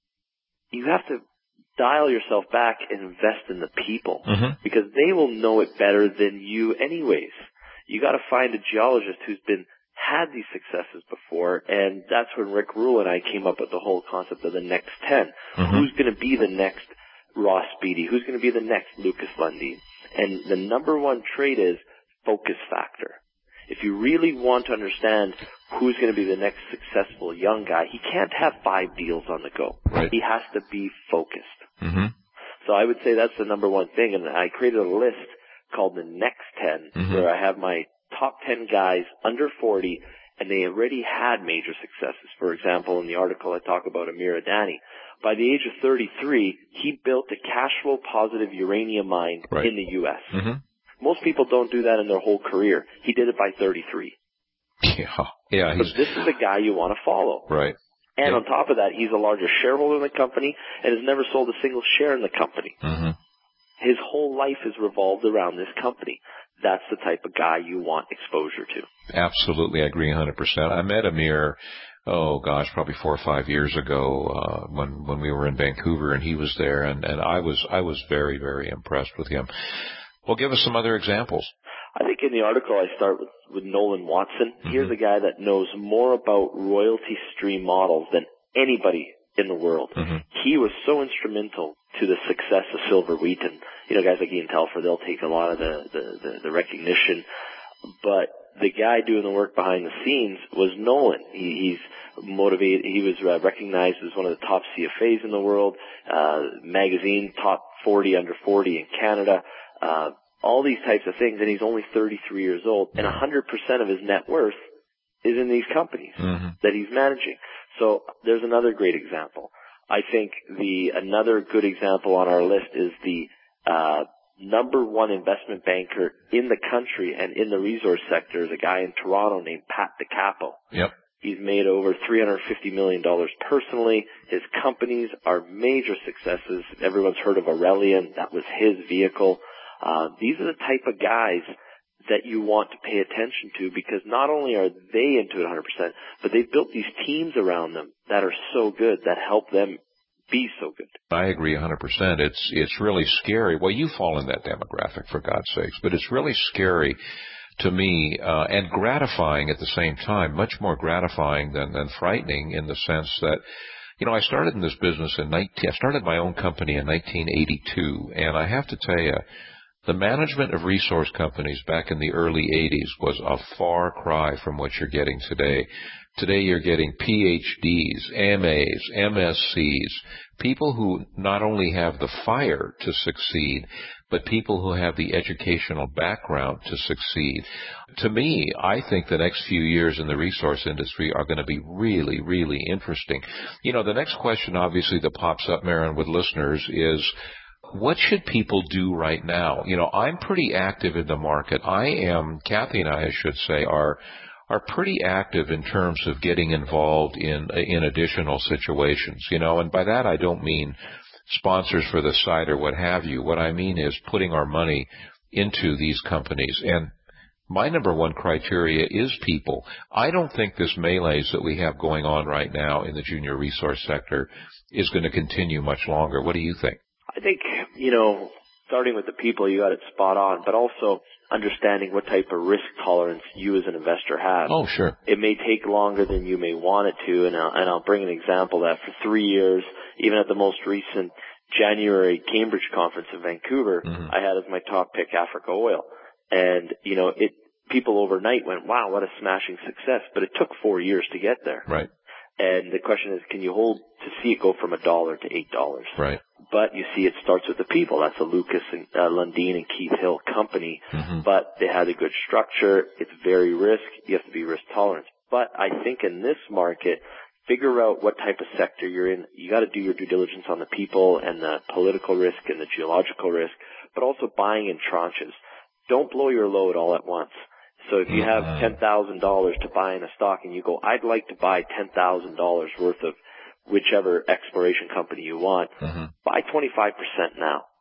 you have to dial yourself back and invest in the people, mm-hmm. because they will know it better than you anyways. You got to find a geologist who's been had these successes before, and that's when Rick Rule and I came up with the whole concept of the next ten. Mm-hmm. Who's going to be the next Ross Beatty? Who's going to be the next Lucas Lundin? And the number one trait is focus factor. If you really want to understand who's going to be the next successful young guy, he can't have five deals on the go. Right. He has to be focused. Mm-hmm. So I would say that's the number one thing. And I created a list called the Next ten, mm-hmm. where I have my top ten guys under forty, and they already had major successes. For example, in the article I talk about Amir Adani. By the age of thirty-three, he built a cash flow positive uranium mine right. in the U S Mm-hmm. Most people don't do that in their whole career. He did it by thirty-three. Yeah, yeah. He's... So this is the guy you want to follow. Right. And yeah. on top of that, he's the largest shareholder in the company and has never sold a single share in the company. Mm-hmm. His whole life is revolved around this company. That's the type of guy you want exposure to. Absolutely, I agree one hundred percent. I met Amir, oh gosh, probably four or five years ago uh, when when we were in Vancouver, and he was there, and, and I was I was very very impressed with him. Well, give us some other examples. I think in the article I start with, with Nolan Watson. Mm-hmm. Here's a guy that knows more about royalty stream models than anybody in the world. Mm-hmm. He was so instrumental to the success of Silver Wheat, and you know, guys like Ian Telfer, they'll take a lot of the, the, the, the recognition. But the guy doing the work behind the scenes was Nolan. He, he's motivated. He was uh, recognized as one of the top C F As in the world. Uh, magazine top forty under forty in Canada. Uh, all these types of things, and he's only thirty-three years old, and one hundred percent of his net worth is in these companies mm-hmm. that he's managing. So there's another great example. I think the another good example on our list is the uh number one investment banker in the country and in the resource sector is a guy in Toronto named Pat DiCapo. Yep. He's made over three hundred fifty million dollars personally. His companies are major successes. Everyone's heard of Aurelian. That was his vehicle. Uh, these are the type of guys that you want to pay attention to, because not only are they into it one hundred percent, but they've built these teams around them that are so good, that help them be so good. I agree one hundred percent. It's it's really scary. Well, you fall in that demographic, for God's sakes, but it's really scary to me, uh, and gratifying at the same time, much more gratifying than, than frightening, in the sense that, you know, I started in this business in nineteen, I started my own company in nineteen eighty-two, and I have to tell you, the management of resource companies back in the early eighties was a far cry from what you're getting today. Today you're getting P H Ds, M As, M S Cs, people who not only have the fire to succeed, but people who have the educational background to succeed. To me, I think the next few years in the resource industry are going to be really, really interesting. You know, the next question obviously that pops up, Marin, with listeners is, what should people do right now? You know, I'm pretty active in the market. I am, Kathy and I, I should say, are are pretty active in terms of getting involved in in additional situations, you know, and by that I don't mean sponsors for the site or what have you. What I mean is putting our money into these companies. And my number one criteria is people. I don't think this malaise that we have going on right now in the junior resource sector is going to continue much longer. What do you think? I think, you know, starting with the people, you got it spot on, but also understanding what type of risk tolerance you as an investor have. Oh, sure. It may take longer than you may want it to, and I'll, and I'll bring an example that for three years, even at the most recent January Cambridge conference in Vancouver, mm-hmm. I had as my top pick Africa Oil. And, you know, it people overnight went, wow, what a smashing success, but it took four years to get there. Right. And the question is, can you hold to see it go from a dollar to eight dollars? Right. But you see, it starts with the people. That's a Lucas and uh, Lundin and Keith Hill company. Mm-hmm. But they had a good structure. It's very risk. You have to be risk tolerant. But I think in this market, figure out what type of sector you're in. You got to do your due diligence on the people and the political risk and the geological risk, but also buying in tranches. Don't blow your load all at once. So if you have ten thousand dollars to buy in a stock and you go, I'd like to buy ten thousand dollars worth of whichever exploration company you want, mm-hmm. buy twenty-five percent now.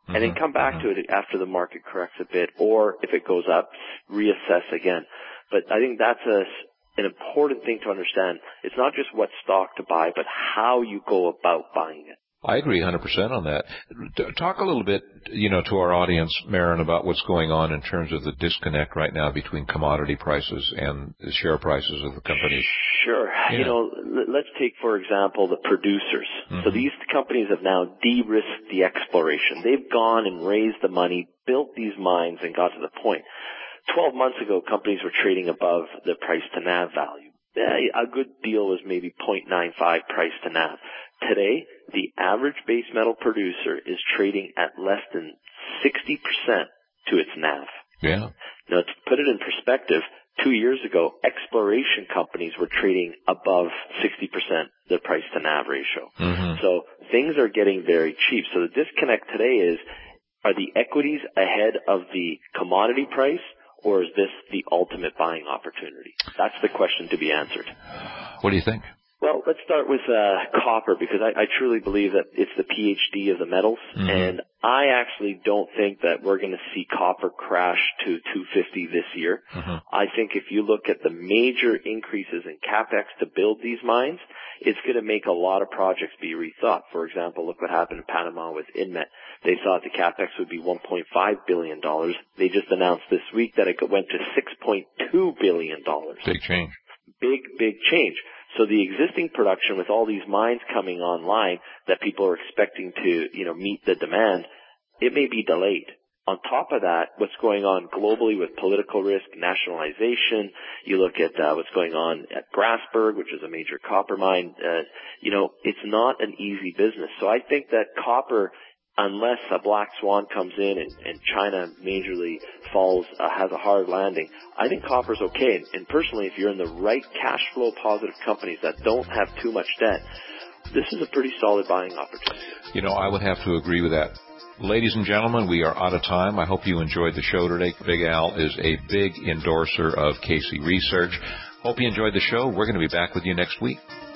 mm-hmm. and then come back mm-hmm. to it after the market corrects a bit, or if it goes up, reassess again. But I think that's a, an important thing to understand. It's not just what stock to buy, but how you go about buying it. I agree one hundred percent on that. Talk a little bit, you know, to our audience, Marin, about what's going on in terms of the disconnect right now between commodity prices and the share prices of the companies. Sure. Yeah. You know, let's take, for example, the producers. Mm-hmm. So these companies have now de-risked the exploration. They've gone and raised the money, built these mines, and got to the point. Twelve months ago, companies were trading above the price to N A V value. A good deal was maybe zero point nine five price to N A V. Today, the average base metal producer is trading at less than sixty percent to its N A V. Yeah. Now, to put it in perspective, two years ago, exploration companies were trading above sixty percent the price to N A V ratio. Mm-hmm. So things are getting very cheap. So the disconnect today is, are the equities ahead of the commodity price, or is this the ultimate buying opportunity? That's the question to be answered. What do you think? Well, let's start with uh, copper, because I, I truly believe that it's the P H D of the metals, mm-hmm. and I actually don't think that we're going to see copper crash to two fifty this year. Mm-hmm. I think if you look at the major increases in CapEx to build these mines, it's going to make a lot of projects be rethought. For example, look what happened in Panama with Inmet. They thought the CapEx would be one point five billion dollars. They just announced this week that it went to six point two billion dollars. Big change. Big, big change. So the existing production with all these mines coming online that people are expecting to, you know, meet the demand, it may be delayed. On top of that, what's going on globally with political risk, nationalization, you look at uh, what's going on at Grasberg, which is a major copper mine, uh, you know, it's not an easy business. So I think that copper, unless a black swan comes in and, and China majorly falls, uh, has a hard landing, I think copper's okay. And, and personally, if you're in the right cash flow positive companies that don't have too much debt, this is a pretty solid buying opportunity. You know, I would have to agree with that. Ladies and gentlemen, we are out of time. I hope you enjoyed the show today. Big Al is a big endorser of Casey Research. Hope you enjoyed the show. We're going to be back with you next week.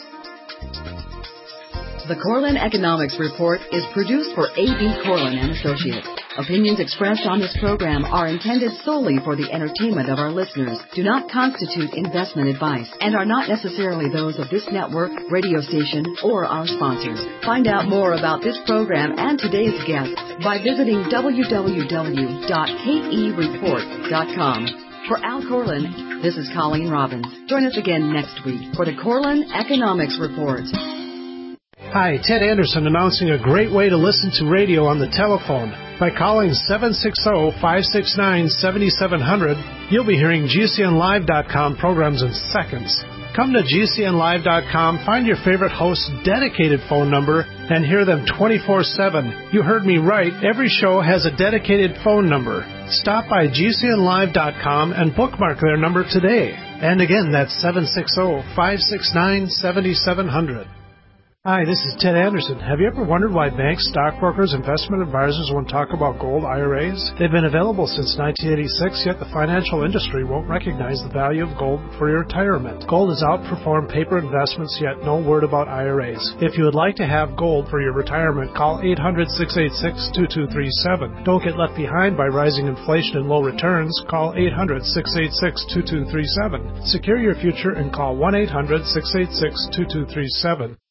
The Corlin Economics Report is produced for A B. Corlin and Associates. Opinions expressed on this program are intended solely for the entertainment of our listeners, do not constitute investment advice, and are not necessarily those of this network, radio station, or our sponsors. Find out more about this program and today's guests by visiting w w w dot k e report dot com. For Al Corlin, this is Colleen Robbins. Join us again next week for the Corlin Economics Report. Hi, Ted Anderson announcing a great way to listen to radio on the telephone. By calling seven six zero, five six nine, seven seven zero zero, you'll be hearing G C N live dot com programs in seconds. Come to G C N live dot com, find your favorite host's dedicated phone number, and hear them twenty-four seven. You heard me right. Every show has a dedicated phone number. Stop by G C N live dot com and bookmark their number today. And again, that's seven six zero, five six nine, seven seven zero zero. Hi, this is Ted Anderson. Have you ever wondered why banks, stockbrokers, investment advisors won't talk about gold I R As? They've been available since nineteen eighty-six, yet the financial industry won't recognize the value of gold for your retirement. Gold has outperformed paper investments, yet no word about I R As. If you would like to have gold for your retirement, call eight hundred, six eight six, two two three seven. Don't get left behind by rising inflation and low returns. Call eight hundred, six eight six, two two three seven. Secure your future and call one eight hundred, six eight six, two two three seven.